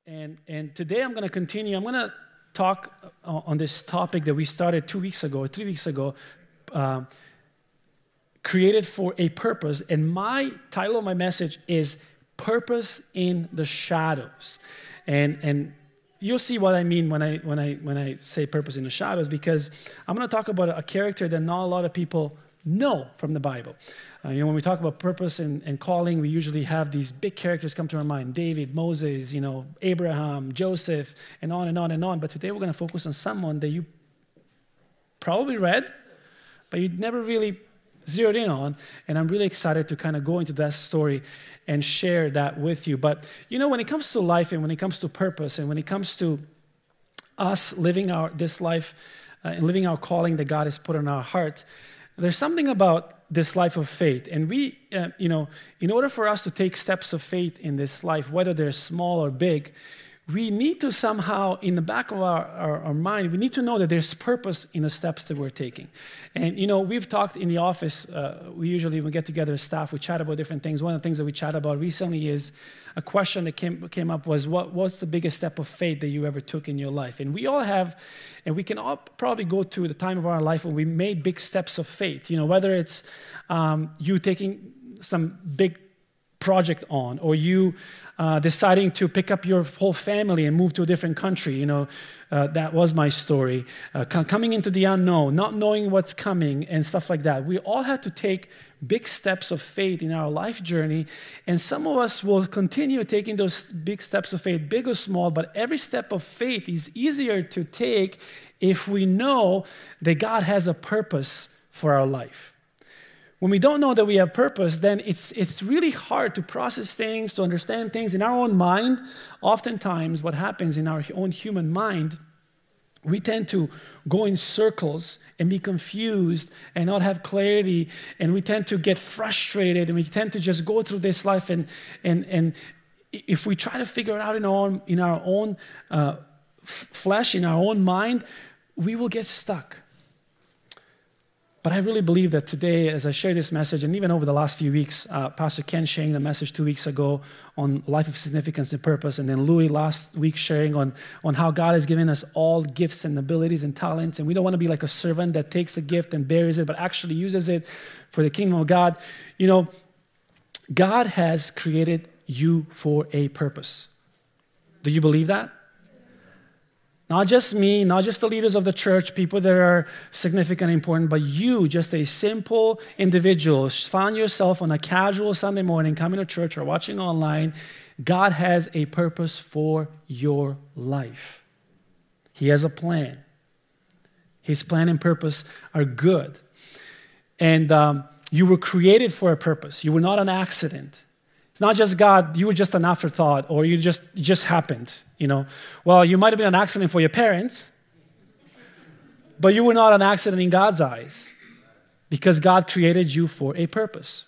And today I'm going to continue. I'm going to talk on this topic that we started 2 weeks ago or 3 weeks ago, created for a purpose. And my title of my message is Purpose in the Shadows. And you'll see what I mean when I say purpose in the shadows, because I'm going to talk about a character that not a lot of people know from the Bible. When we talk about purpose and calling, we usually have these big characters come to our mind: David, Moses, Abraham, Joseph, and on and on and on. But today we're going to focus on someone that you probably read, but you never really zeroed in on. And I'm really excited to kind of go into that story and share that with you. But when it comes to life and when it comes to purpose and when it comes to us living this life and living our calling that God has put on our heart, there's something about this life of faith. And we, in order for us to take steps of faith in this life, whether they're small or big, we need to somehow, in the back of our mind, we need to know that there's purpose in the steps that we're taking. And, we've talked in the office, when we get together as staff, we chat about different things. One of the things that we chat about recently is a question that came up was, what's the biggest step of faith that you ever took in your life? And we all have, and we can all probably go to the time of our life when we made big steps of faith, whether it's you taking some big project on, or you deciding to pick up your whole family and move to a different country. That was my story. Coming into the unknown, not knowing what's coming, and stuff like that. We all had to take big steps of faith in our life journey, and some of us will continue taking those big steps of faith, big or small, but every step of faith is easier to take if we know that God has a purpose for our life. When we don't know that we have purpose, then it's really hard to process things, to understand things in our own mind. Oftentimes, what happens in our own human mind, we tend to go in circles and be confused and not have clarity, and we tend to get frustrated, and we tend to just go through this life, and if we try to figure it out in our own flesh, in our own mind, we will get stuck. But I really believe that today, as I share this message, and even over the last few weeks, Pastor Ken sharing the message 2 weeks ago on life of significance and purpose, and then Louis last week sharing on how God has given us all gifts and abilities and talents, and we don't want to be like a servant that takes a gift and buries it, but actually uses it for the kingdom of God. God has created you for a purpose. Do you believe that? Not just me, not just the leaders of the church, people that are significant and important, but you, just a simple individual, found yourself on a casual Sunday morning coming to church or watching online. God has a purpose for your life. He has a plan. His plan and purpose are good. And you were created for a purpose. You were not an accident. It's not just God, you were just an afterthought, or you just happened, Well, you might have been an accident for your parents, but you were not an accident in God's eyes, because God created you for a purpose.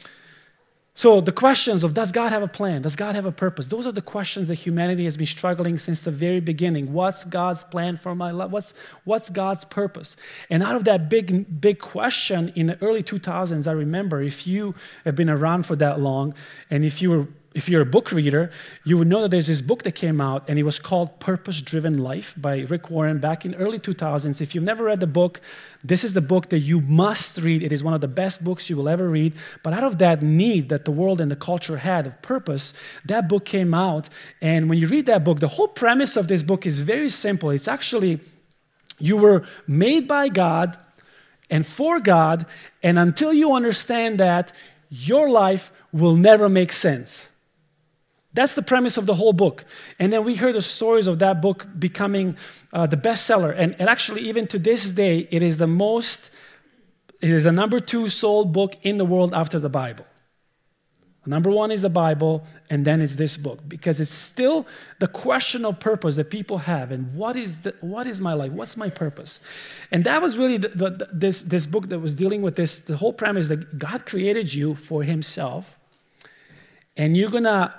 So the questions of, does God have a plan? Does God have a purpose? Those are the questions that humanity has been struggling since the very beginning. What's God's plan for my life? What's God's purpose? And out of that big question in the early 2000s, I remember, if you have been around for that long, and if you're a book reader, you would know that there's this book that came out, and it was called Purpose-Driven Life by Rick Warren back in early 2000s. If you've never read the book, this is the book that you must read. It is one of the best books you will ever read. But out of that need that the world and the culture had of purpose, that book came out. And when you read that book, the whole premise of this book is very simple. It's actually, you were made by God and for God, and until you understand that, your life will never make sense. That's the premise of the whole book. And then we heard the stories of that book becoming the bestseller. And actually, even to this day, it is the number 2 sold book in the world after the Bible. Number 1 is the Bible, and then it's this book, because it's still the question of purpose that people have. And what is my life? What's my purpose? And that was really this book that was dealing with this. The whole premise that God created you for Himself, and your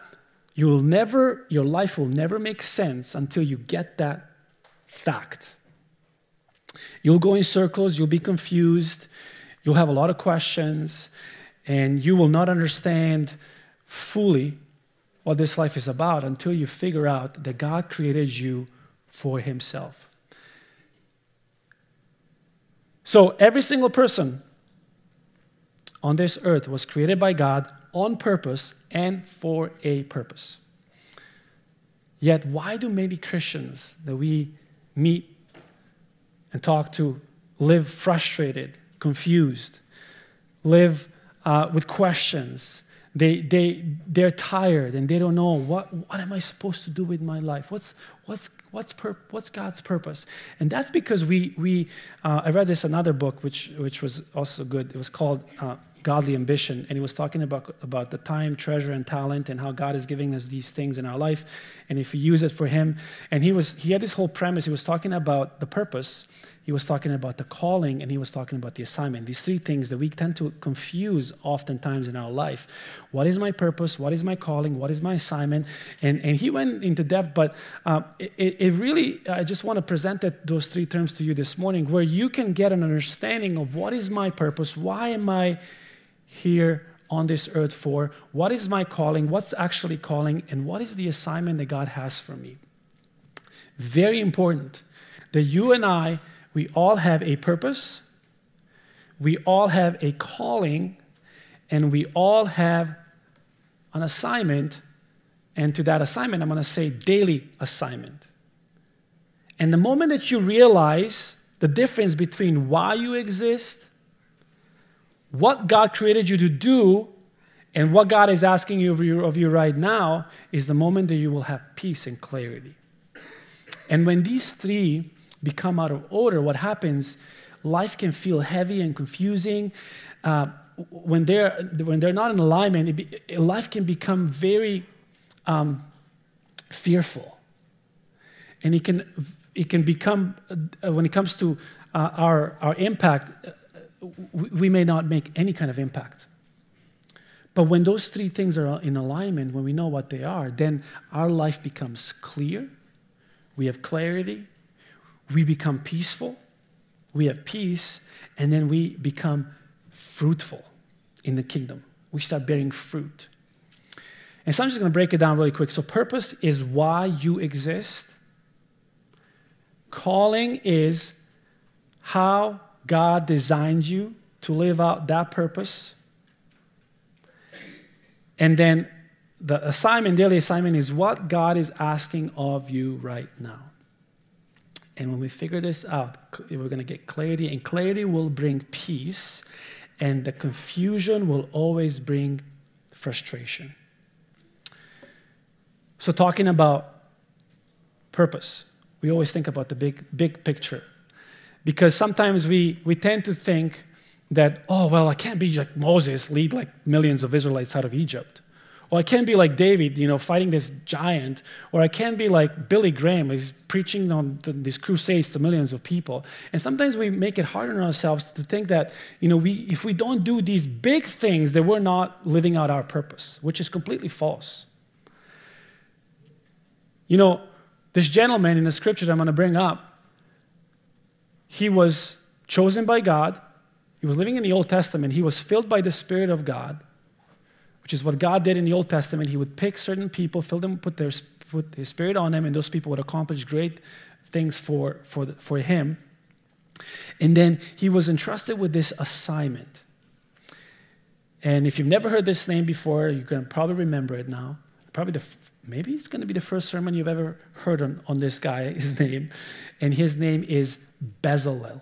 life will never make sense until you get that fact. You'll go in circles, you'll be confused, you'll have a lot of questions, and you will not understand fully what this life is about until you figure out that God created you for himself. So every single person on this earth was created by God on purpose and for a purpose. Yet why do many Christians that we meet and talk to live frustrated, confused, live with questions? They're tired and they don't know what am I supposed to do with my life? What's God's purpose? And that's because I read this another book which was also good. It was called Godly Ambition, and he was talking about the time, treasure, and talent, and how God is giving us these things in our life, and if we use it for him. And he had this whole premise. He was talking about the purpose, he was talking about the calling, and he was talking about the assignment. These three things that we tend to confuse oftentimes in our life. What is my purpose? What is my calling? What is my assignment? And he went into depth, but it really, I just want to present those three terms to you this morning, where you can get an understanding of what is my purpose, why am I here on this earth for, what is my calling, what's actually calling, and what is the assignment that God has for me. Very important that you and I, we all have a purpose, we all have a calling, and we all have an assignment. And to that assignment, I'm going to say daily assignment. And the moment that you realize the difference between why you exist, what God created you to do, and what God is asking you of you right now, is the moment that you will have peace and clarity. And when these three become out of order, what happens, life can feel heavy and confusing. When they're not in alignment, life can become very fearful. And it can become, when it comes to our impact, we may not make any kind of impact. But when those three things are in alignment, when we know what they are, then our life becomes clear. We have clarity. We become peaceful. We have peace. And then we become fruitful in the kingdom. We start bearing fruit. And so I'm just going to break it down really quick. So purpose is why you exist. Calling is how God designed you to live out that purpose. And then the assignment, daily assignment, is what God is asking of you right now. And when we figure this out, we're going to get clarity, and clarity will bring peace, and the confusion will always bring frustration. So talking about purpose, we always think about the big picture. Because sometimes we tend to think that, oh, well, I can't be like Moses, lead like millions of Israelites out of Egypt. Or I can't be like David, fighting this giant. Or I can't be like Billy Graham, he's preaching on these crusades to millions of people. And sometimes we make it hard on ourselves to think that, if we don't do these big things, that we're not living out our purpose, which is completely false. This gentleman in the scripture that I'm going to bring up, he was chosen by God. He was living in the Old Testament. He was filled by the Spirit of God, which is what God did in the Old Testament. He would pick certain people, fill them, put His Spirit on them, and those people would accomplish great things for Him. And then he was entrusted with this assignment. And if you've never heard this name before, you can probably remember it now. Maybe it's going to be the first sermon you've ever heard on this guy, his name. And his name is Bezalel.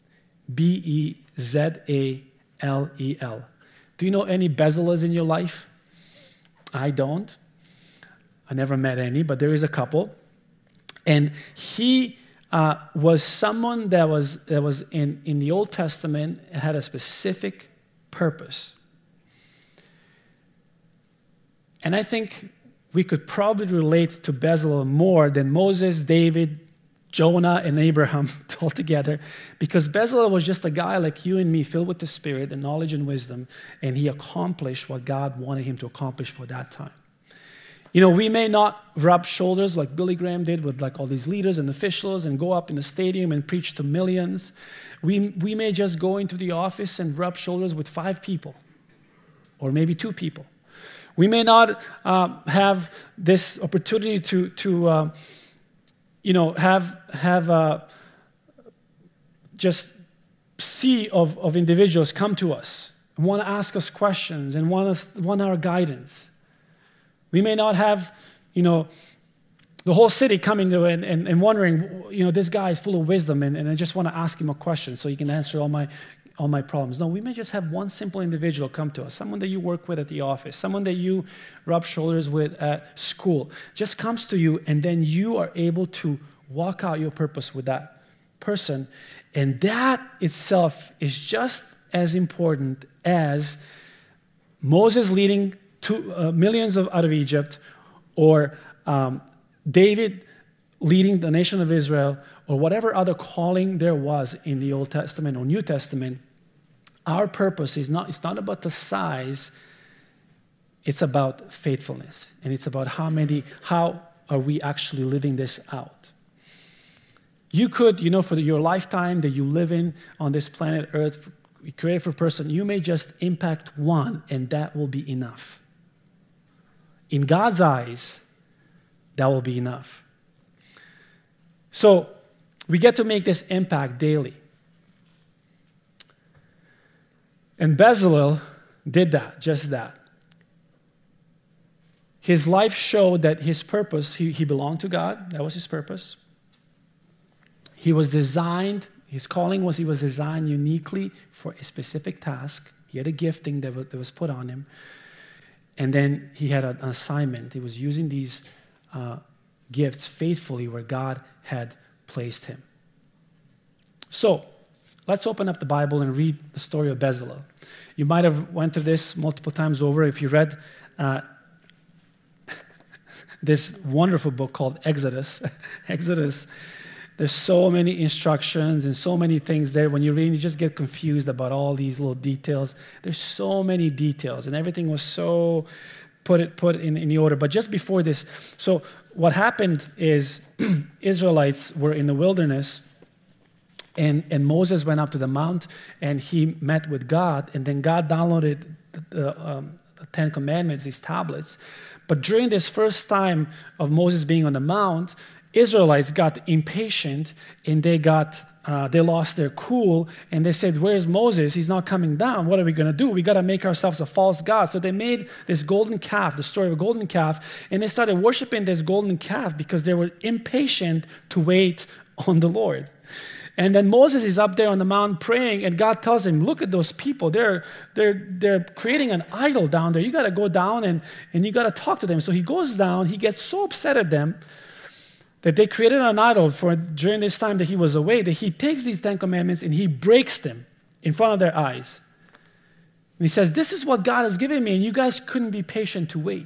Bezalel. Do you know any Bezalels in your life? I don't. I never met any, but there is a couple. And he was someone that was in the Old Testament, had a specific purpose. And I think we could probably relate to Bezalel more than Moses, David, Jonah, and Abraham all together, because Bezalel was just a guy like you and me, filled with the Spirit and knowledge and wisdom, and he accomplished what God wanted him to accomplish for that time. We may not rub shoulders like Billy Graham did with like all these leaders and officials and go up in the stadium and preach to millions. We may just go into the office and rub shoulders with 5 people or maybe 2 people. We may not have this opportunity to have just sea of individuals come to us and want to ask us questions and want our guidance. We may not have, the whole city coming to and wondering, this guy is full of wisdom and I just want to ask him a question so he can answer all my problems. No, we may just have one simple individual come to us, someone that you work with at the office, someone that you rub shoulders with at school, just comes to you, and then you are able to walk out your purpose with that person. And that itself is just as important as Moses leading millions out of Egypt, or David leading the nation of Israel, or whatever other calling there was in the Old Testament or New Testament. Our purpose it's not about the size, it's about faithfulness. And it's about how are we actually living this out. You could, for your lifetime that you live in on this planet Earth, created for a person, you may just impact one, and that will be enough. In God's eyes, that will be enough. So we get to make this impact daily. And Bezalel did that, just that. His life showed that his purpose, he belonged to God. That was his purpose. He was designed, his calling was he was designed uniquely for a specific task. He had a gifting that was put on him. And then he had an assignment. He was using these gifts faithfully where God had placed him. So, let's open up the Bible and read the story of Bezalel. You might have went through this multiple times over if you read this wonderful book called Exodus. Exodus, there's so many instructions and so many things there. When you read, you just get confused about all these little details. There's so many details, and everything was so put in the order. But just before this, so what happened is Israelites were in the wilderness, and Moses went up to the mount, and he met with God, and then God downloaded the Ten Commandments, these tablets. But during this first time of Moses being on the mount, Israelites got impatient, and they lost their cool, and they said, "Where's Moses? He's not coming down. What are we going to do? We got to make ourselves a false god." So they made this golden calf, the story of a golden calf, and they started worshiping this golden calf because they were impatient to wait on the Lord. And then Moses is up there on the mountain praying, and God tells him, "Look at those people. They're creating an idol down there. You got to go down and you got to talk to them." So he goes down. He gets so upset at them that they created an idol during this time that he was away, that he takes these Ten Commandments and he breaks them in front of their eyes. And he says, "This is what God has given me, and you guys couldn't be patient to wait."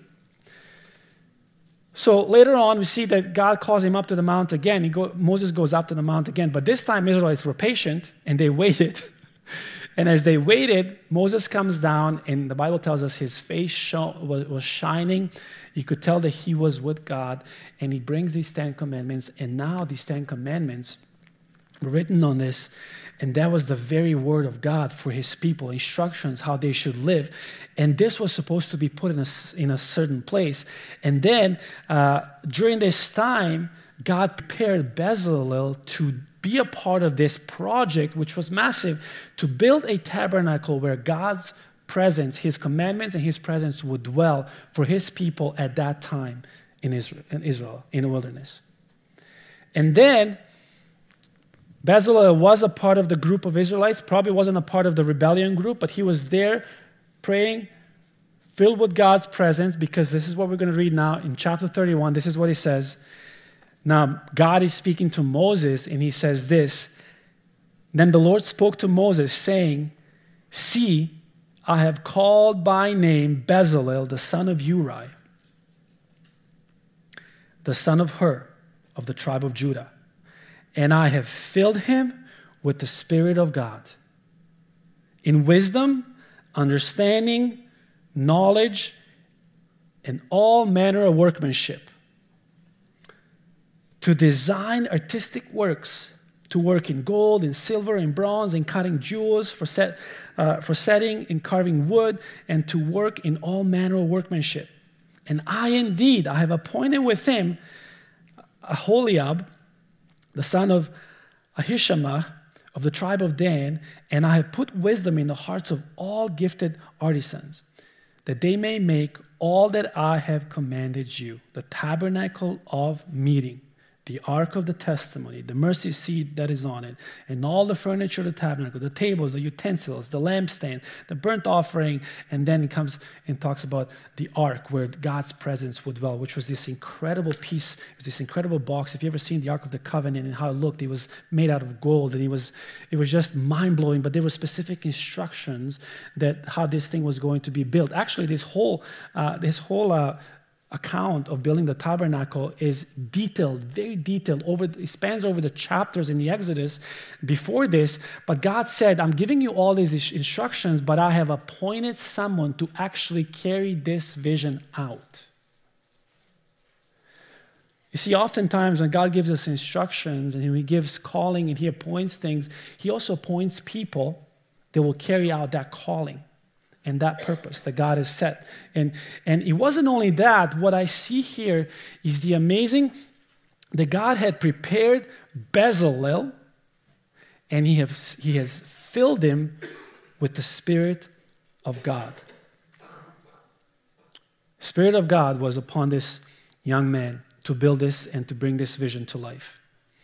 So later on, we see that God calls him up to the mount again. Moses goes up to the mount again, but this time Israelites were patient, and they waited. And as they waited, Moses comes down, and the Bible tells us his face was shining. You could tell that he was with God, and he brings these 10 Commandments, and now these 10 Commandments written on this, and that was the very word of God for his people, instructions how they should live. And this was supposed to be put in a certain place. And then during this time, God prepared Bezalel to be a part of this project, which was massive, to build a tabernacle where God's presence, his commandments and his presence would dwell for his people at that time in Israel, in the wilderness. And then Bezalel was a part of the group of Israelites, probably wasn't a part of the rebellion group, but he was there praying, filled with God's presence, because this is what we're going to read now in chapter 31. This is what he says. Now, God is speaking to Moses, and he says this, "Then the Lord spoke to Moses, saying, 'See, I have called by name Bezalel, the son of Uri, the son of Hur, of the tribe of Judah. And I have filled him with the Spirit of God, in wisdom, understanding, knowledge, and all manner of workmanship, to design artistic works, to work in gold, in silver, in bronze, in cutting jewels, for setting, in carving wood, and to work in all manner of workmanship. And I have appointed with him Aholiab, the son of Ahishama, of the tribe of Dan, and I have put wisdom in the hearts of all gifted artisans, that they may make all that I have commanded you, the tabernacle of meeting, the ark of the testimony, the mercy seat that is on it, and all the furniture of the tabernacle, the tables, the utensils, the lampstand, the burnt offering, and then it comes and talks about the ark where God's presence would dwell, which was this incredible piece, it was this incredible box. If you ever seen the Ark of the Covenant and how it looked, it was made out of gold, and it was just mind-blowing, but there were specific instructions that how this thing was going to be built. Actually, this whole account of building the tabernacle is detailed, very detailed. It spans over the chapters in the Exodus before this. But God said, I'm giving you all these instructions, but I have appointed someone to actually carry this vision out. You see, oftentimes when God gives us instructions and He gives calling and He appoints things, He also appoints people that will carry out that calling and that purpose that God has set. And it wasn't only that. What I see here is the amazing that God had prepared Bezalel, and he has filled him with the Spirit of God. Spirit of God was upon this young man to build this and to bring this vision to life.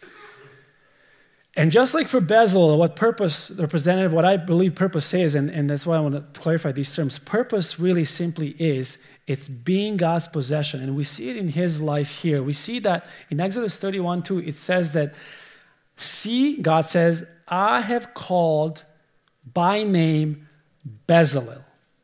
And just like for Bezalel, what purpose represented, what I believe purpose is, and that's why I want to clarify these terms, purpose really simply is, it's being God's possession. And we see it in his life here. We see that in Exodus 31:2, it says that, see, God says, I have called by name Bezalel.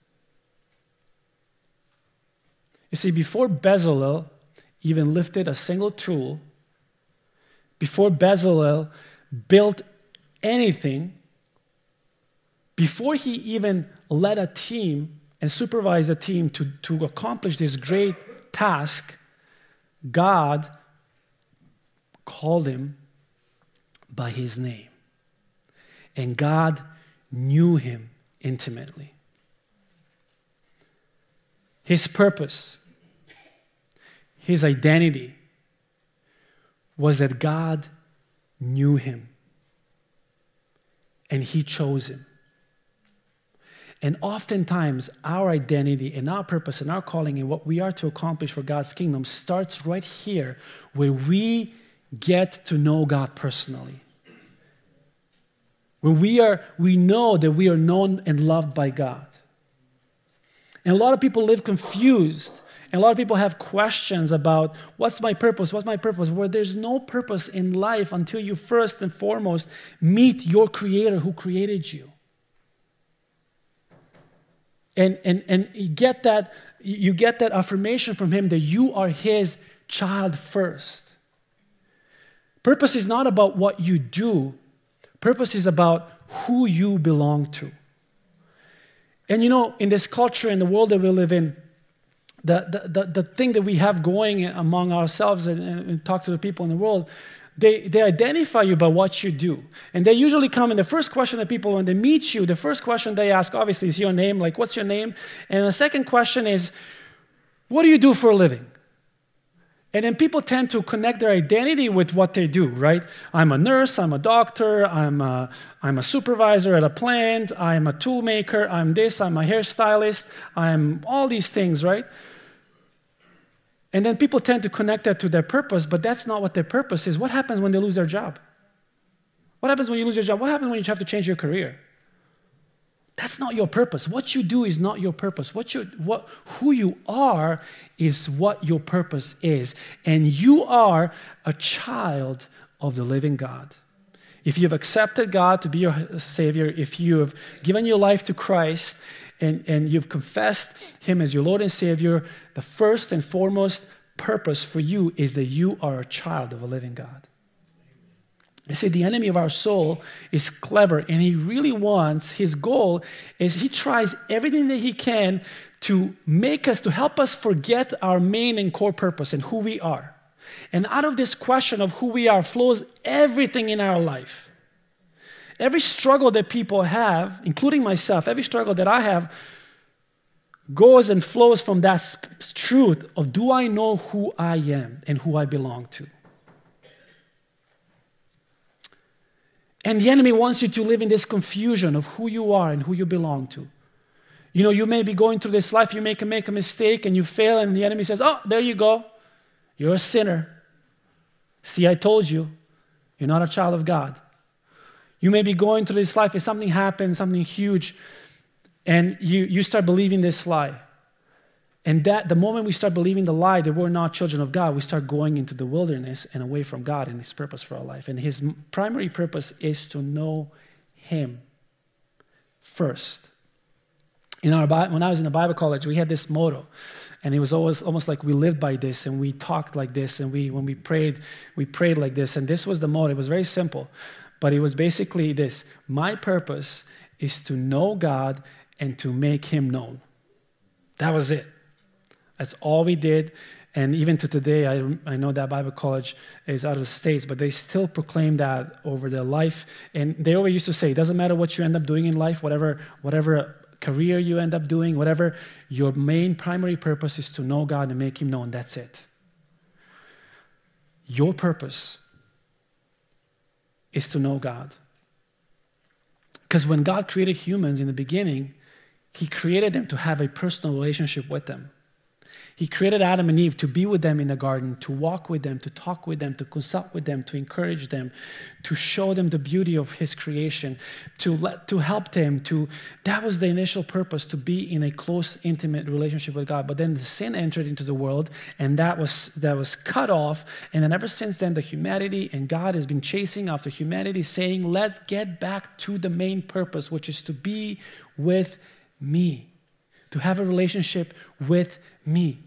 You see, before Bezalel even lifted a single tool, before Bezalel built anything, before he even led a team and supervised a team to accomplish this great task, God called him by his name. And God knew him intimately. His purpose, his identity was that God knew him, and he chose him. And oftentimes, our identity and our purpose and our calling and what we are to accomplish for God's kingdom starts right here, where we get to know God personally. Where we know that we are known and loved by God. And a lot of people live confused. And a lot of people have questions about, what's my purpose? What's my purpose? Where there's no purpose in life until you first and foremost meet your Creator who created you. And you get that affirmation from Him that you are His child first. Purpose is not about what you do. Purpose is about who you belong to. And you know, in this culture, in the world that we live in, the thing that we have going among ourselves and talk to the people in the world, they identify you by what you do. And they usually come, and the first question that people, when they meet you, the first question they ask, obviously, is your name, like, what's your name? And the second question is, what do you do for a living? And then people tend to connect their identity with what they do, right? I'm a nurse, I'm a doctor, I'm a supervisor at a plant, I'm a tool maker, I'm this, I'm a hairstylist, I'm all these things, right? And then people tend to connect that to their purpose, but that's not what their purpose is. What happens when they lose their job? What happens when you lose your job? What happens when you have to change your career? That's not your purpose. What you do is not your purpose. Who you are is what your purpose is. And you are a child of the living God. If you've accepted God to be your Savior, if you have given your life to Christ, and you've confessed Him as your Lord and Savior, the first and foremost purpose for you is that you are a child of a living God. You see, the enemy of our soul is clever, and he really wants, his goal is he tries everything that he can to make us, to help us forget our main and core purpose and who we are. And out of this question of who we are flows everything in our life. Every struggle that people have, including myself, every struggle that I have goes and flows from that truth of, do I know who I am and who I belong to? And the enemy wants you to live in this confusion of who you are and who you belong to. You know, you may be going through this life, you make a mistake and you fail, and the enemy says, oh, there you go. You're a sinner. See, I told you, you're not a child of God. You may be going through this life and something happens, something huge, and you start believing this lie. And that the moment we start believing the lie that we're not children of God, we start going into the wilderness and away from God and His purpose for our life. And His primary purpose is to know Him first. When I was in the Bible college, we had this motto, and it was almost like we lived by this, and we talked like this, and when we prayed like this, and this was the motto. It was very simple, but it was basically this: my purpose is to know God and to make Him known. That was it. That's all we did. And even to today, I know that Bible college is out of the States, but they still proclaim that over their life. And they always used to say, it doesn't matter what you end up doing in life, whatever career you end up doing, whatever, your main primary purpose is to know God and make Him known. That's it. Your purpose is to know God. Because when God created humans in the beginning, He created them to have a personal relationship with them. He created Adam and Eve to be with them in the garden, to walk with them, to talk with them, to consult with them, to encourage them, to show them the beauty of His creation, to help them. That was the initial purpose, to be in a close, intimate relationship with God. But then the sin entered into the world, and that was cut off. And then ever since then, the humanity and God has been chasing after humanity, saying, let's get back to the main purpose, which is to be with me, to have a relationship with me.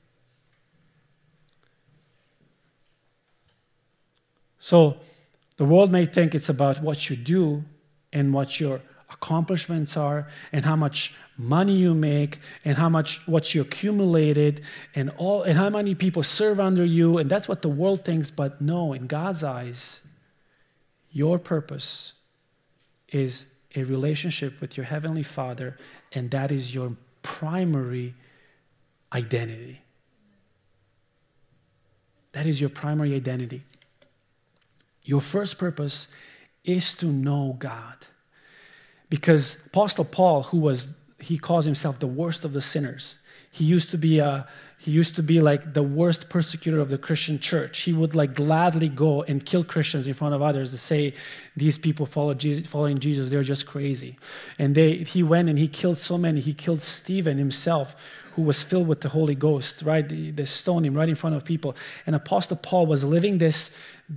So the world may think it's about what you do and what your accomplishments are and how much money you make and what you accumulated and how many people serve under you, and that's what the world thinks. But no, in God's eyes, your purpose is a relationship with your Heavenly Father, and that is your primary identity. That is your primary identity. Your first purpose is to know God. Because Apostle Paul, he calls himself the worst of the sinners. He used to be like the worst persecutor of the Christian church. He would like gladly go and kill Christians in front of others to say, these people following Jesus, they're just crazy. And he went and he killed so many. He killed Stephen himself, who was filled with the Holy Ghost, right? They stoned him right in front of people. And Apostle Paul was living this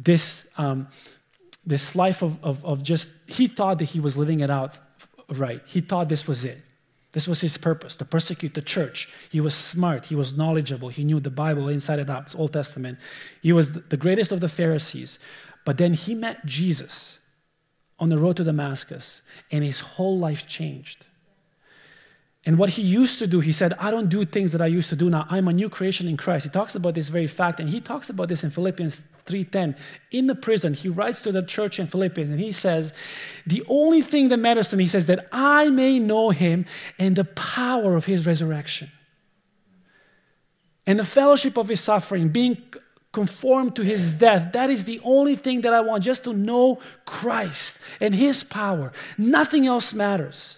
life of just, he thought that he was living it out right. He thought this was it. This was his purpose, to persecute the church. He was smart. He was knowledgeable. He knew the Bible inside and out, the Old Testament. He was the greatest of the Pharisees. But then he met Jesus on the road to Damascus, and his whole life changed. And what he used to do, he said, I don't do things that I used to do now. I'm a new creation in Christ. He talks about this very fact, and he talks about this in Philippians 3:10. In the prison, he writes to the church in Philippians, and he says, the only thing that matters to me, he says, that I may know Him and the power of His resurrection and the fellowship of His suffering, being conformed to His death. That is the only thing that I want, just to know Christ and His power. Nothing else matters.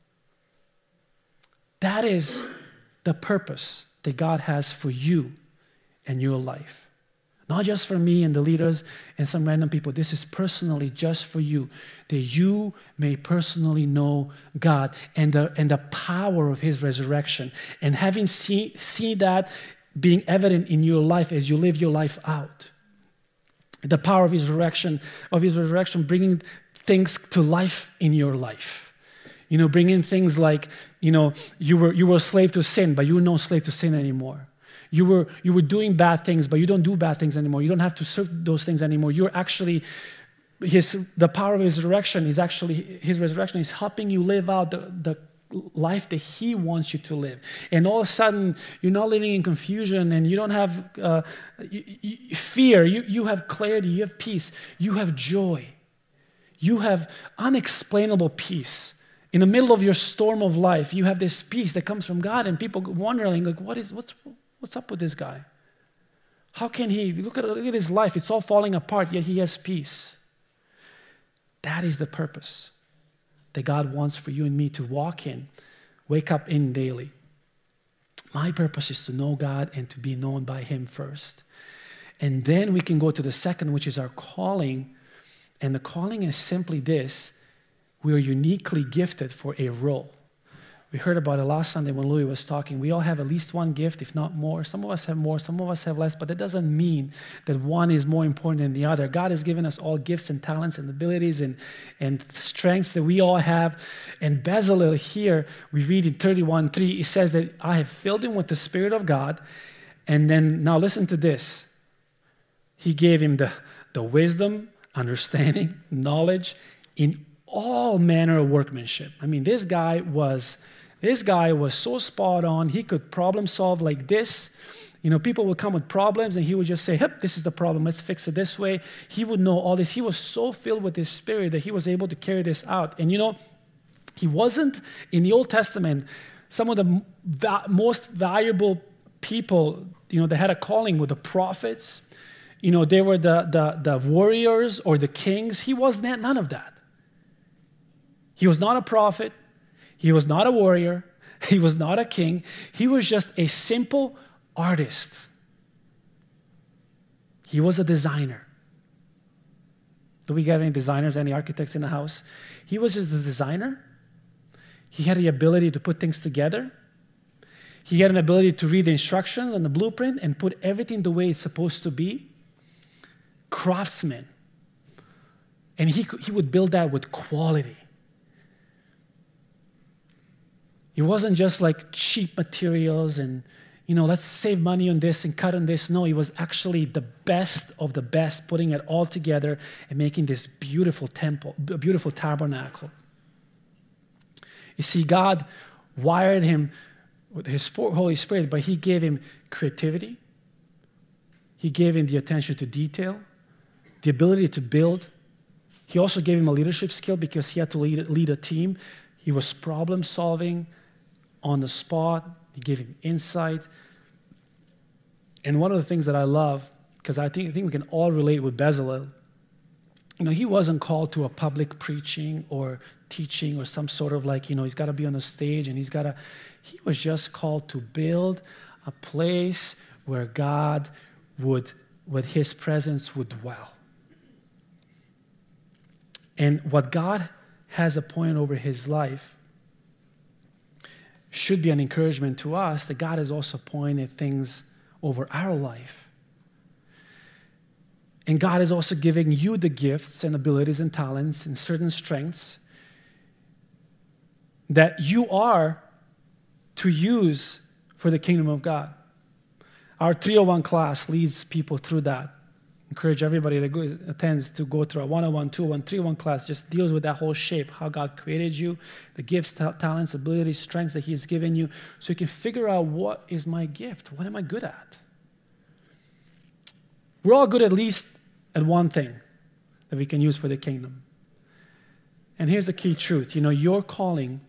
That is the purpose that God has for you and your life. Not just for me and the leaders and some random people. This is personally just for you, that you may personally know God and the power of His resurrection. And having seen that being evident in your life as you live your life out. The power of His resurrection, bringing things to life in your life. You know, bringing things like, you know, you were a slave to sin, but you're no slave to sin anymore. You were doing bad things, but you don't do bad things anymore. You don't have to serve those things anymore. You're actually, the power of His resurrection is helping you live out the life that he wants you to live. And all of a sudden, you're not living in confusion and you don't have fear. You have clarity, you have peace, you have joy. You have unexplainable peace. In the middle of your storm of life, you have this peace that comes from God, and people wondering, like, what's up with this guy? How can he, look at his life, it's all falling apart, yet he has peace. That is the purpose that God wants for you and me to walk in, wake up in daily. My purpose is to know God and to be known by him first. And then we can go to the second, which is our calling. And the calling is simply this: we are uniquely gifted for a role. We heard about it last Sunday when Louis was talking. We all have at least one gift, if not more. Some of us have more, some of us have less, but that doesn't mean that one is more important than the other. God has given us all gifts and talents and abilities and strengths that we all have. And Bezalel here, we read in 31:3, it says that I have filled him with the Spirit of God. And then, now listen to this. He gave him the wisdom, understanding, knowledge in all manner of workmanship. I mean, this guy was so spot on. He could problem solve like this. You know, people would come with problems and he would just say, "Yep, this is the problem. Let's fix it this way." He would know all this. He was so filled with his Spirit that he was able to carry this out. And you know, he wasn't, in the Old Testament, some of the most valuable people, you know, that had a calling were the prophets. You know, they were the warriors or the kings. He was none of that. He was not a prophet. He was not a warrior. He was not a king. He was just a simple artist. He was a designer. Do we have any designers, any architects in the house? He was just a designer. He had the ability to put things together. He had an ability to read the instructions on the blueprint and put everything the way it's supposed to be. Craftsman. And he would build that with quality. It wasn't just like cheap materials and, you know, let's save money on this and cut on this. No, it was actually the best of the best, putting it all together and making this beautiful temple, beautiful tabernacle. You see, God wired him with his Holy Spirit, but he gave him creativity. He gave him the attention to detail, the ability to build. He also gave him a leadership skill because he had to lead a team. He was problem solving on the spot. He gave him insight. And one of the things that I love, because I think we can all relate with Bezalel, you know, he wasn't called to a public preaching or teaching or some sort of like, you know, he's got to be on the stage and he was just called to build a place where God with his presence would dwell. And what God has appointed over his life should be an encouragement to us that God has also appointed things over our life. And God is also giving you the gifts and abilities and talents and certain strengths that you are to use for the kingdom of God. Our 301 class leads people through that. Encourage everybody that attends to go through a 101, 201, 301 class. Just deals with that whole shape, how God created you, the gifts, talents, abilities, strengths that he has given you, so you can figure out, what is my gift? What am I good at? We're all good at least at one thing that we can use for the kingdom. And here's the key truth. You know, your calling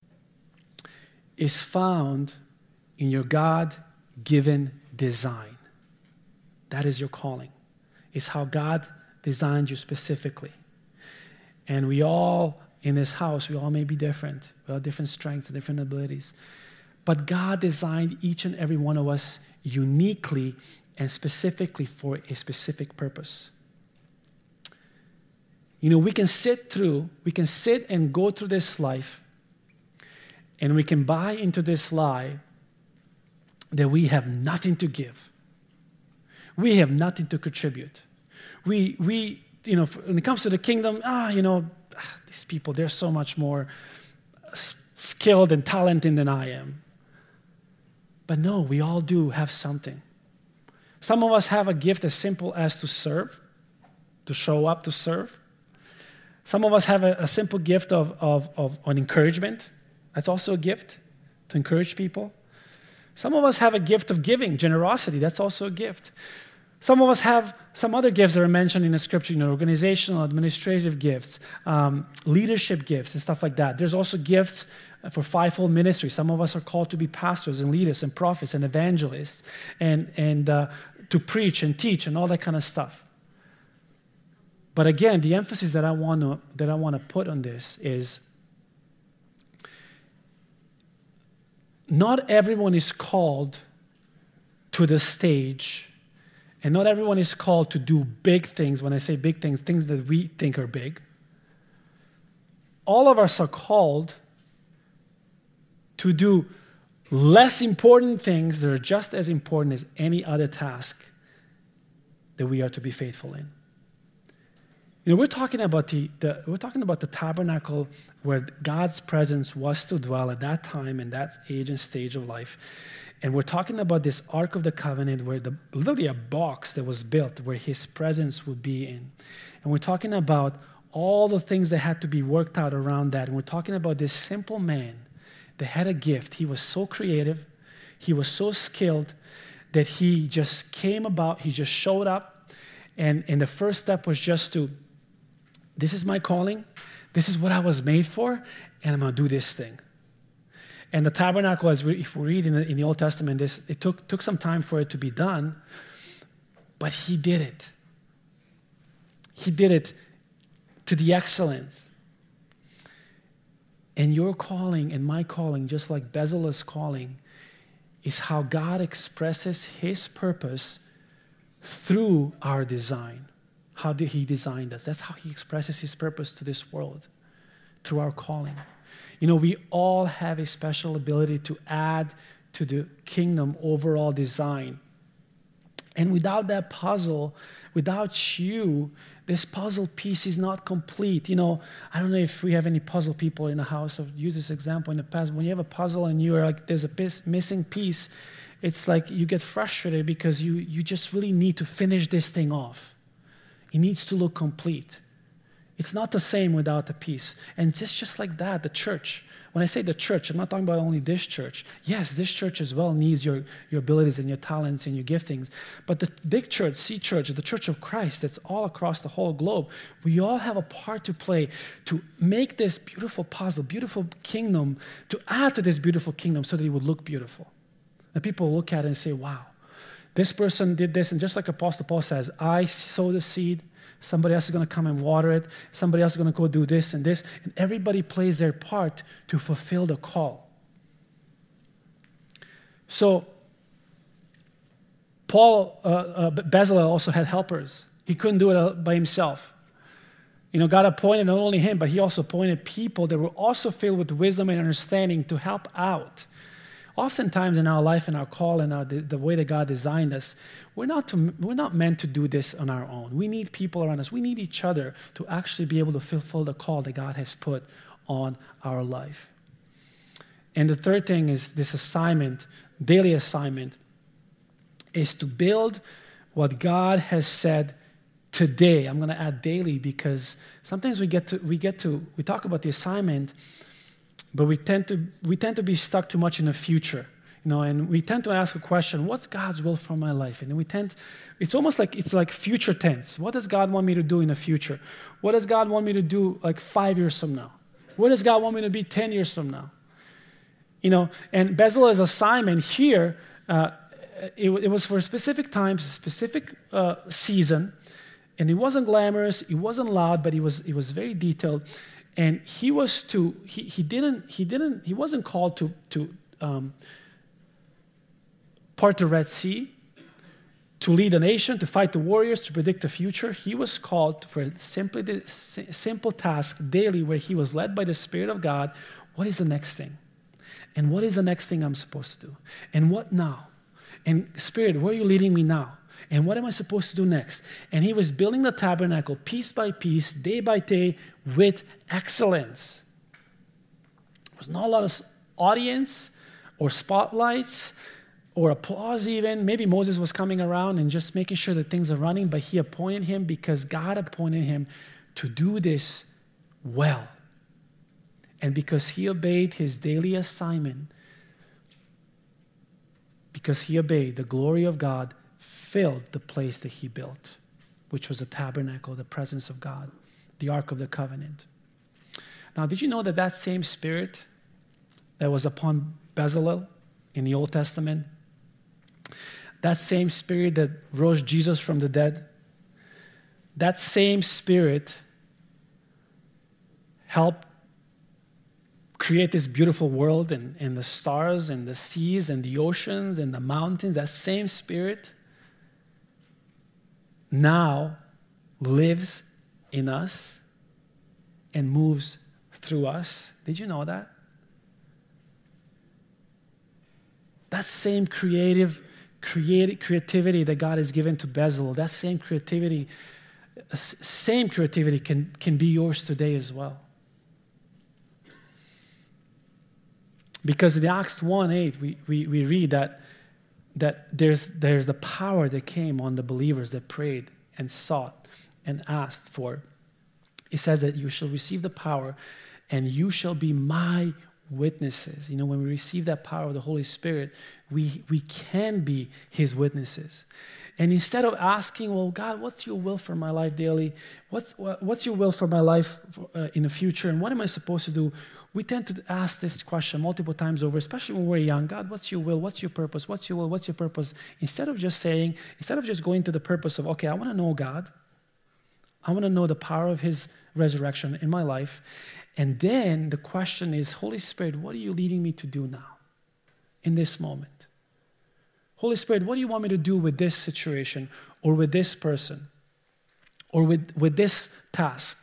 is found in your God-given design. That is your calling. It's how God designed you specifically. And we all, in this house, we all may be different. We all have different strengths and different abilities. But God designed each and every one of us uniquely and specifically for a specific purpose. You know, we can sit and go through this life, and we can buy into this lie that we have nothing to give. We have nothing to contribute. We you know, when it comes to the kingdom, these people, they're so much more skilled and talented than I am. But no, we all do have something. Some of us have a gift as simple as to serve, to show up to serve. Some of us have a simple gift of encouragement. That's also a gift, to encourage people. Some of us have a gift of giving, generosity. That's also a gift. Some of us have some other gifts that are mentioned in the scripture, organizational, administrative gifts, leadership gifts, and stuff like that. There's also gifts for fivefold ministry. Some of us are called to be pastors and leaders and prophets and evangelists and to preach and teach and all that kind of stuff. But again, the emphasis that I want to put on this is not everyone is called to the stage, and not everyone is called to do big things. When I say big things, things that we think are big. All of us are called to do less important things that are just as important as any other task that we are to be faithful in. We're talking about the tabernacle where God's presence was to dwell at that time and that age and stage of life. And we're talking about this Ark of the Covenant where literally a box that was built where his presence would be in. And we're talking about all the things that had to be worked out around that. And we're talking about this simple man that had a gift. He was so creative. He was so skilled that he just came about. He just showed up. And the first step was just this is my calling. This is what I was made for. And I'm going to do this thing. And the tabernacle, if we read in the Old Testament, it took some time for it to be done, but he did it. He did it to the excellence. And your calling and my calling, just like Bezalel's calling, is how God expresses his purpose through our design. How did he design us? That's how he expresses his purpose to this world, through our calling. We all have a special ability to add to the kingdom overall design. And without that puzzle, without you, this puzzle piece is not complete. I don't know if we have any puzzle people in the house. I've used this example in the past. When you have a puzzle and you're like, there's a missing piece, it's like you get frustrated because you just really need to finish this thing off. It needs to look complete. It's not the same without the piece. And just like that, the church. When I say the church, I'm not talking about only this church. Yes, this church as well needs your abilities and your talents and your giftings. But the big church, C Church, the church of Christ that's all across the whole globe, we all have a part to play to make this beautiful puzzle, beautiful kingdom, to add to this beautiful kingdom so that it would look beautiful. And people look at it and say, wow, this person did this. And just like Apostle Paul says, I sow the seed. Somebody else is going to come and water it. Somebody else is going to go do this and this. And everybody plays their part to fulfill the call. So, Bezalel also had helpers. He couldn't do it by himself. God appointed not only him, but he also appointed people that were also filled with wisdom and understanding to help out. Oftentimes in our life and our call and the way that God designed us, we're not meant to do this on our own. We need people around us. We need each other to actually be able to fulfill the call that God has put on our life. And the third thing is this assignment, daily assignment, is to build what God has said today. I'm going to add daily because sometimes we talk about the assignment, but we tend to be stuck too much in the future, and we tend to ask a question, what's God's will for my life? And then it's almost like future tense. What does God want me to do in the future? What does God want me to do like 5 years from now? Where does God want me to be 10 years from now? And Bezalel's assignment here, it was for a specific time, a specific season, and it wasn't glamorous, it wasn't loud, but it was very detailed. And he wasn't called to part the Red Sea, to lead a nation, to fight the warriors, to predict the future. He was called for a simple task daily where he was led by the Spirit of God. What is the next thing? And what is the next thing I'm supposed to do? And what now? And Spirit, where are you leading me now? And what am I supposed to do next? And he was building the tabernacle piece by piece, day by day, with excellence. There was not a lot of audience or spotlights or applause even. Maybe Moses was coming around and just making sure that things are running, but he appointed him because God appointed him to do this well. And because he obeyed his daily assignment, because he obeyed, the glory of God filled the place that he built, which was the tabernacle, the presence of God, the Ark of the Covenant. Now, did you know that that same Spirit that was upon Bezalel in the Old Testament, that same Spirit that rose Jesus from the dead, that same Spirit helped create this beautiful world and the stars and the seas and the oceans and the mountains? That same Spirit now lives in us and moves through us. Did you know that? That same creativity that God has given to Bezalel, that same creativity can be yours today as well. Because in Acts 1:8, we read that there's the power that came on the believers that prayed and sought and asked for. It says that you shall receive the power and you shall be my witnesses. You know, when we receive that power of the Holy Spirit, we can be his witnesses. And instead of asking, well, God, what's your will for my life daily? What's your will for my life in the future? And what am I supposed to do? We tend to ask this question multiple times over, especially when we're young. God, what's your will? What's your purpose? What's your will? What's your purpose? Instead of just going to the purpose of, okay, I want to know God. I want to know the power of his resurrection in my life. And then the question is, Holy Spirit, what are you leading me to do now in this moment? Holy Spirit, what do you want me to do with this situation or with this person or with this task?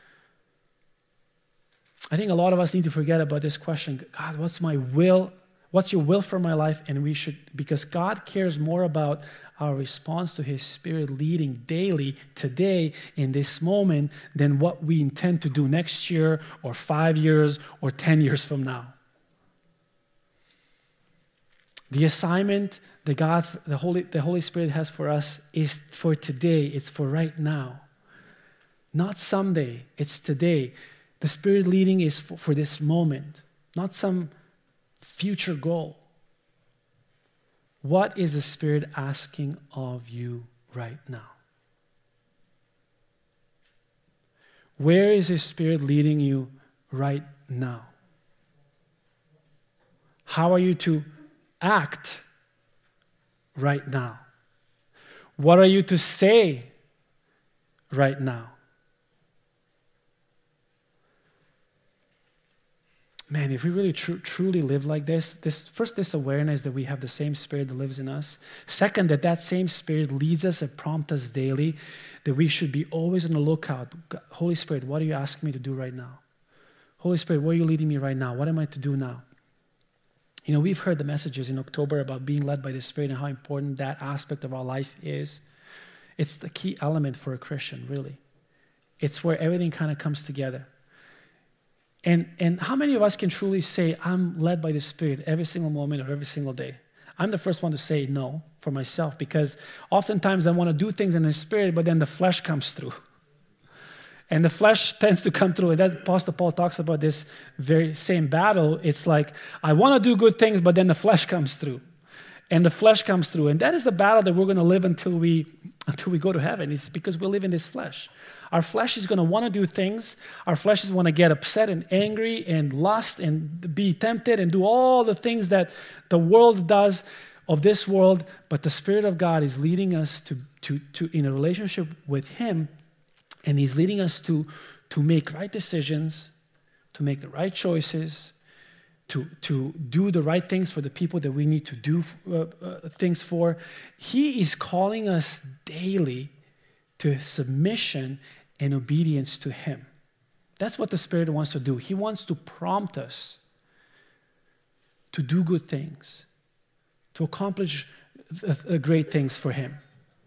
I think a lot of us need to forget about this question. God, what's my will? What's your will for my life? And we should, because God cares more about our response to his Spirit leading daily, today, in this moment, than what we intend to do next year or 5 years or 10 years from now. The assignment that God, the Holy Spirit has for us is for today. It's for right now. Not someday. It's today. The Spirit leading is for this moment, not some future goal. What is the Spirit asking of you right now? Where is His Spirit leading you right now? How are you to act right now? What are you to say right now? Man, if we really truly live like this, this awareness that we have the same Spirit that lives in us. Second, that same Spirit leads us and prompts us daily, that we should be always on the lookout. Holy Spirit, what are you asking me to do right now? Holy Spirit, where are you leading me right now? What am I to do now? You know, we've heard the messages in October about being led by the Spirit and how important that aspect of our life is. It's the key element for a Christian, really. It's where everything kind of comes together. And how many of us can truly say, I'm led by the Spirit every single moment or every single day? I'm the first one to say no for myself, because oftentimes I want to do things in the Spirit, but then the flesh comes through. And the flesh tends to come through. And that Apostle Paul talks about this very same battle. It's like, I want to do good things, but then the flesh comes through. And the flesh comes through. And that is the battle that we're going to live until we go to heaven. It's because we live in this flesh. Our flesh is going to want to do things. Our flesh is going to get upset and angry and lust and be tempted and do all the things that the world does of this world. But the Spirit of God is leading us to in a relationship with Him. And He's leading us to make right decisions, to make the right choices, to do the right things for the people that we need to do things for. He is calling us daily to submission and obedience to Him. That's what the Spirit wants to do. He wants to prompt us to do good things, to accomplish great things for Him.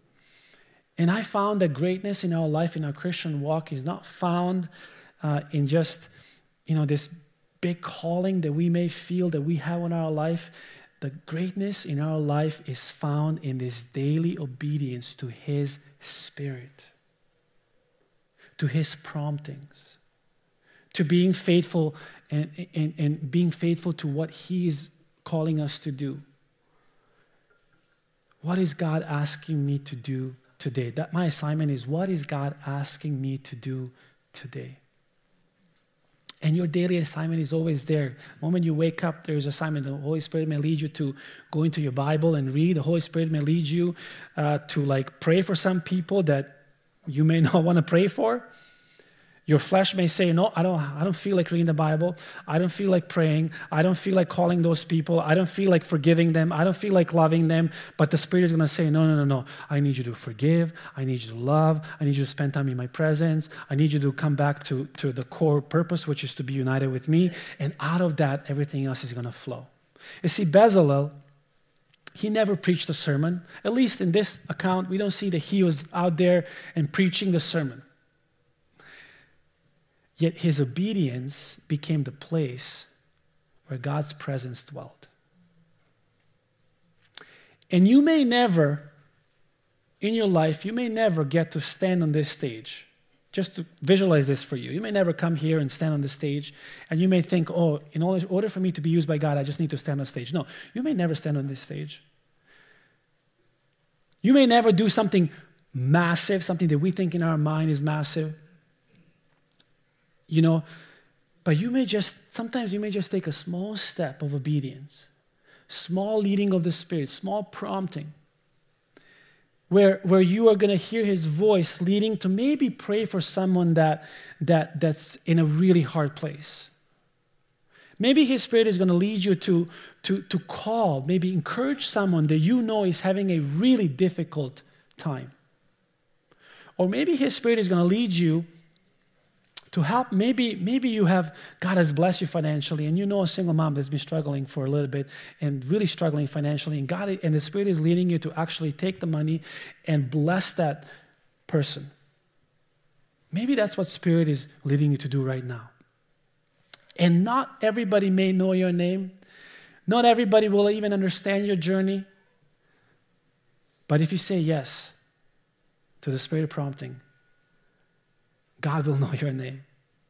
And I found that greatness in our life, in our Christian walk, is not found in just, this big calling that we may feel that we have in our life. The greatness in our life is found in this daily obedience to His Spirit, to His promptings, to being faithful and being faithful to what He's calling us to do. What is God asking me to do today? That my assignment is, what is God asking me to do today? And your daily assignment is always there. The moment you wake up, there's assignment. The Holy Spirit may lead you to go into your Bible and read. The Holy Spirit may lead you to pray for some people that you may not want to pray for. Your flesh may say, no, I don't feel like reading the Bible. I don't feel like praying. I don't feel like calling those people. I don't feel like forgiving them. I don't feel like loving them. But the Spirit is going to say, no. I need you to forgive. I need you to love. I need you to spend time in my presence. I need you to come back to the core purpose, which is to be united with me. And out of that, everything else is going to flow. You see, Bezalel, he never preached a sermon. At least in this account, we don't see that he was out there and preaching the sermon. Yet his obedience became the place where God's presence dwelt. And you may never, in your life, you may never get to stand on this stage. Just to visualize this for you. You may never come here and stand on the stage, and you may think, in order for me to be used by God, I just need to stand on stage. No, you may never stand on this stage. You may never do something massive, something that we think in our mind is massive. But sometimes you may just take a small step of obedience, small leading of the Spirit, small prompting, where you are going to hear His voice leading to maybe pray for someone that's in a really hard place. Maybe His Spirit is going to lead you to call, maybe encourage someone that you know is having a really difficult time. Or maybe His Spirit is going to lead you to help. Maybe God has blessed you financially, and you know a single mom that's been struggling for a little bit and really struggling financially, and the Spirit is leading you to actually take the money and bless that person. Maybe that's what Spirit is leading you to do right now. And not everybody may know your name. Not everybody will even understand your journey. But if you say yes to the Spirit prompting, God will know your name.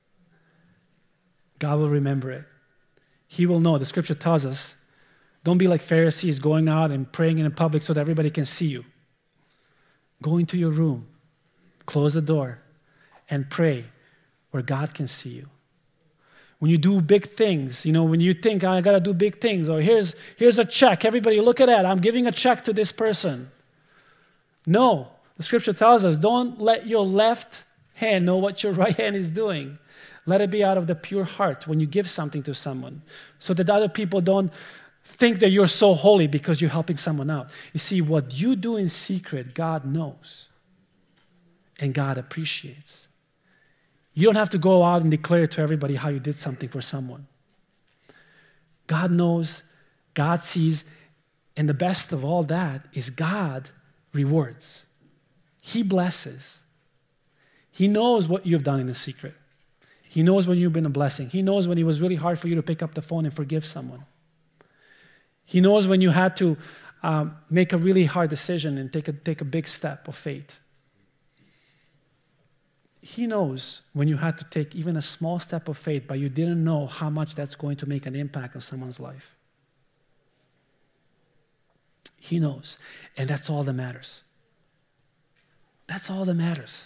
God will remember it. He will know. The Scripture tells us, don't be like Pharisees going out and praying in public so that everybody can see you. Go into your room, close the door, and pray where God can see you. When you do big things, when you think, I got to do big things, or here's a check. Everybody look at that. I'm giving a check to this person. No. The Scripture tells us, don't let your left hand know what your right hand is doing. Let it be out of the pure heart when you give something to someone, so that other people don't think that you're so holy because you're helping someone out. You see, what you do in secret, God knows, and God appreciates. You don't have to go out and declare to everybody how you did something for someone. God knows, God sees, and the best of all that is God rewards. He blesses. He knows what you've done in the secret. He knows when you've been a blessing. He knows when it was really hard for you to pick up the phone and forgive someone. He knows when you had to make a really hard decision and take a big step of faith. He knows when you had to take even a small step of faith, but you didn't know how much that's going to make an impact on someone's life. He knows, and that's all that matters. That's all that matters.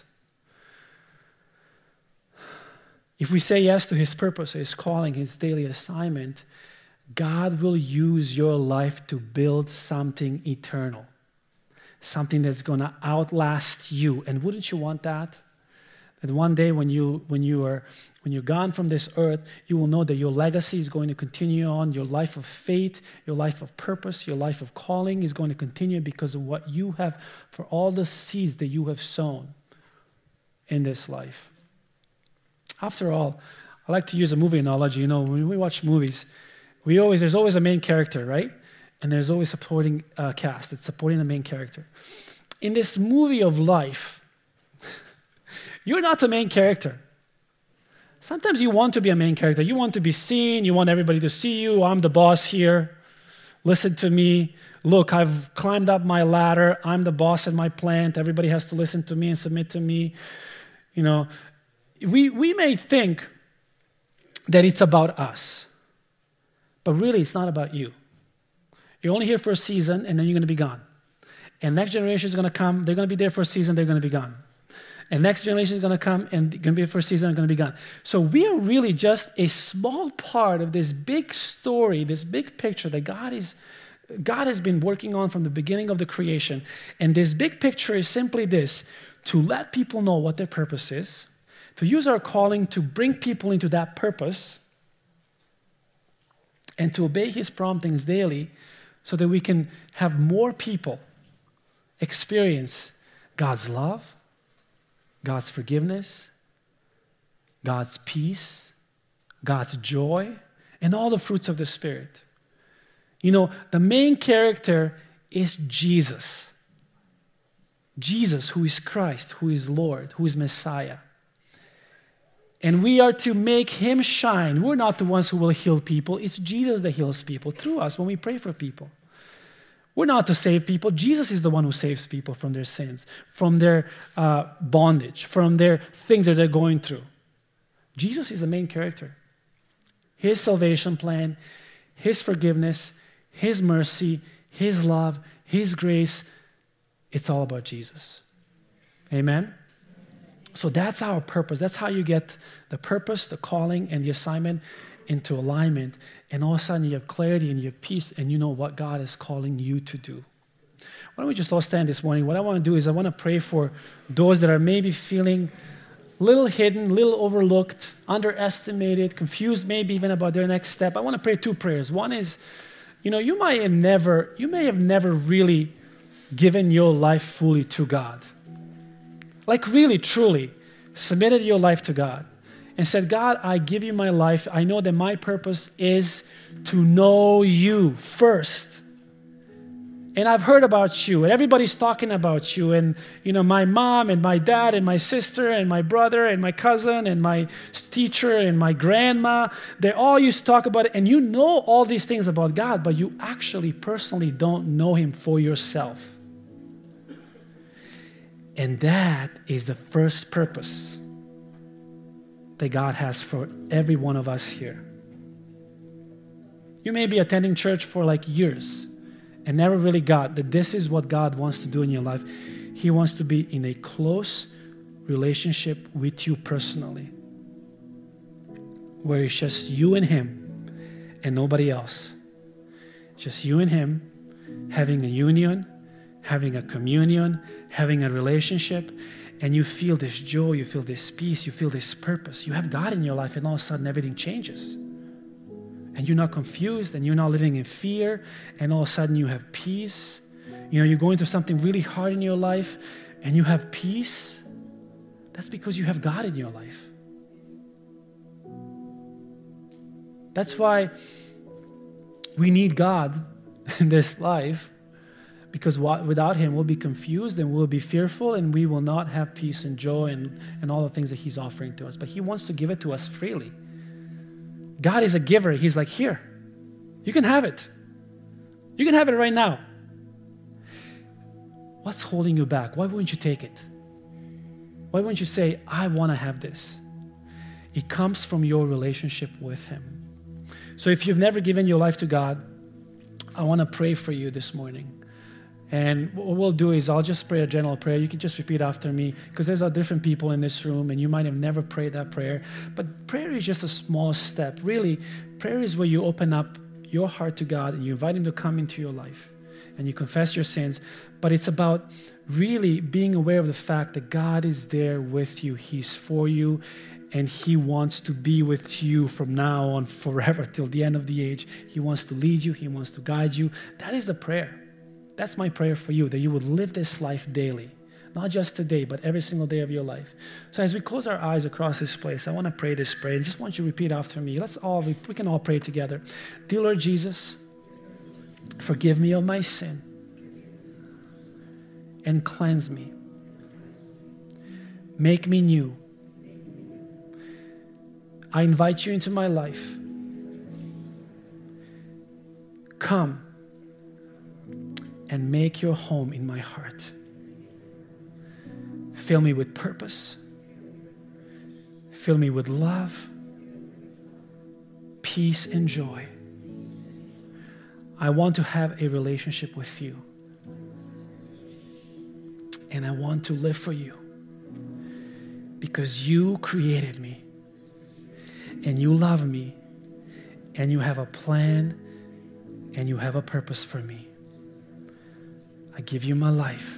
If we say yes to His purpose, His calling, His daily assignment, God will use your life to build something eternal, something that's going to outlast you. And wouldn't you want that? That one day when you're gone from this earth, you will know that your legacy is going to continue on. Your life of faith, your life of purpose, your life of calling is going to continue because of what you have, for all the seeds that you have sown in this life. After all, I like to use a movie analogy. When we watch movies, there's always a main character, right? And there's always a supporting cast that's supporting the main character. In this movie of life, you're not the main character. Sometimes you want to be a main character. You want to be seen. You want everybody to see you. I'm the boss here. Listen to me. Look, I've climbed up my ladder. I'm the boss in my plant. Everybody has to listen to me and submit to me. We may think that it's about us. But really, it's not about you. You're only here for a season, and then you're going to be gone. And next generation is going to come. They're going to be there for a season. They're going to be gone. And next generation is going to come, and they're going to be for a season. They're going to be gone. So we are really just a small part of this big story, this big picture that God has been working on from the beginning of the creation. And this big picture is simply this: to let people know what their purpose is, to use our calling to bring people into that purpose, and to obey His promptings daily so that we can have more people experience God's love, God's forgiveness, God's peace, God's joy, and all the fruits of the Spirit. You know, the main character is Jesus. Jesus, who is Christ, who is Lord, who is Messiah. And we are to make Him shine. We're not the ones who will heal people. It's Jesus that heals people through us when we pray for people. We're not to save people. Jesus is the one who saves people from their sins, from their bondage, from their things that they're going through. Jesus is the main character. His salvation plan, His forgiveness, His mercy, His love, His grace, it's all about Jesus. Amen? So that's our purpose. That's how you get the purpose, the calling, and the assignment into alignment. And all of a sudden you have clarity and you have peace and you know what God is calling you to do. Why don't we just all stand this morning? What I want to do is I want to pray for those that are maybe feeling a little hidden, a little overlooked, underestimated, confused maybe even about their next step. I want to pray two prayers. One is, you may have never really given your life fully to God. Like really, truly submitted your life to God and said, God, I give you my life. I know that my purpose is to know you first. And I've heard about you, and everybody's talking about you. And, my mom and my dad and my sister and my brother and my cousin and my teacher and my grandma, they all used to talk about it. And you know all these things about God, but you actually personally don't know Him for yourself. And that is the first purpose that God has for every one of us here. You may be attending church for like years and never really got that this is what God wants to do in your life. He wants to be in a close relationship with you personally, where it's just you and Him and nobody else. Just you and Him having a union, having a communion, having a relationship, and you feel this joy, you feel this peace, you feel this purpose. You have God in your life, and all of a sudden everything changes. And you're not confused, and you're not living in fear, and all of a sudden you have peace. You're going through something really hard in your life, and you have peace. That's because you have God in your life. That's why we need God in this life. Because without Him, we'll be confused and we'll be fearful and we will not have peace and joy and all the things that He's offering to us. But He wants to give it to us freely. God is a giver. He's like, here, you can have it. You can have it right now. What's holding you back? Why wouldn't you take it? Why wouldn't you say, I want to have this? It comes from your relationship with Him. So if you've never given your life to God, I want to pray for you this morning. And what we'll do is I'll just pray a general prayer. You can just repeat after me because there's different people in this room and you might have never prayed that prayer. But prayer is just a small step. Really, prayer is where you open up your heart to God and you invite Him to come into your life and you confess your sins. But it's about really being aware of the fact that God is there with you. He's for you and He wants to be with you from now on forever till the end of the age. He wants to lead you. He wants to guide you. That is the prayer. That's my prayer for you, that you would live this life daily. Not just today, but every single day of your life. So as we close our eyes across this place, I want to pray this prayer. I just want you to repeat after me. We can all pray together. Dear Lord Jesus, forgive me of my sin and cleanse me. Make me new. I invite you into my life. Come and make your home in my heart. Fill me with purpose. Fill me with love. peace and joy. I want to have a relationship with you. And I want to live for you. Because you created me. And you love me. And you have a plan. And you have a purpose for me. I give you my life.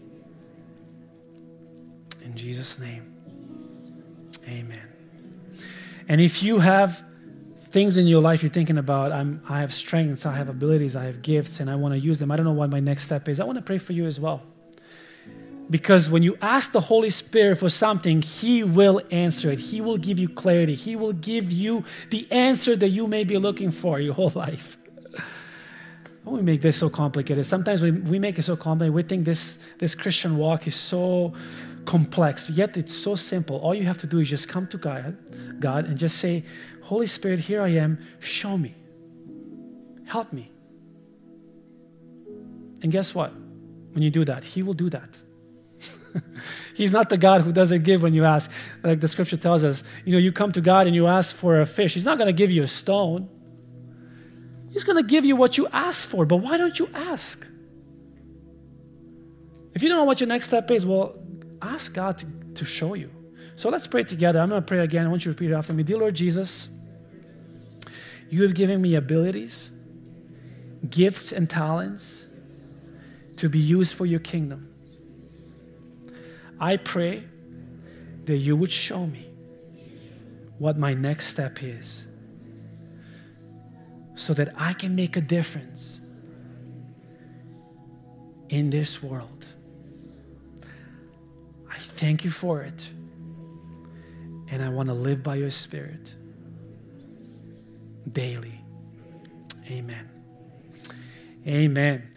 In Jesus' name. Amen. And if you have things in your life you're thinking about, I have strengths, I have abilities, I have gifts, and I want to use them. I don't know what my next step is. I want to pray for you as well. Because when you ask the Holy Spirit for something, He will answer it. He will give you clarity. He will give you the answer that you may be looking for your whole life. Don't we make this so complicated? Sometimes we make it so complicated. We think this Christian walk is so complex, yet it's so simple. All you have to do is just come to God and just say, Holy Spirit, here I am. Show me. Help me. And guess what? When you do that, He will do that. He's not the God who doesn't give when you ask. Like the scripture tells us, you come to God and you ask for a fish. He's not going to give you a stone. He's going to give you what you ask for. But why don't you ask? If you don't know what your next step is, well, ask God to show you. So let's pray together. I'm going to pray again. I want you to repeat it after me. Dear Lord Jesus, you have given me abilities, gifts, and talents to be used for your kingdom. I pray that you would show me what my next step is so that I can make a difference in this world. I thank you for it, and I want to live by your Spirit daily. Amen. Amen.